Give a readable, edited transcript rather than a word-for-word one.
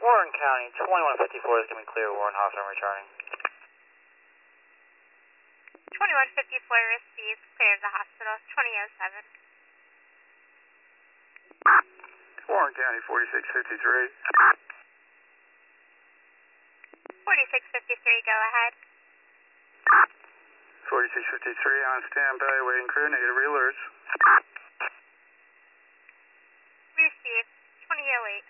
Warren County, 2154 is coming clear. Warren Hawthorne returning. 2154 received, clear of the hospital, 2007. Warren County, 4653. 4653, go ahead. 4653 on standby, waiting crew, negative alerts. Received, 2008.